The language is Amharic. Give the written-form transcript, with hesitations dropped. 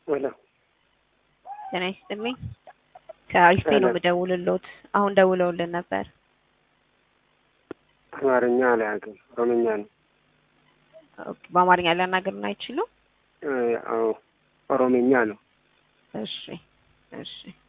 ወላ ጤና ይስጥልኝ። ከአሪፍ ነው የምደውልልዎት። አሁን ደውለውልን ነበር። አማርኛ አላውቅም፣ ኦሮምኛ ነው። ኦኬ፣ በአማርኛ ሊያናግሩን አይችሉም? አዎ ኦሮምኛ ነው። እሺ እሺ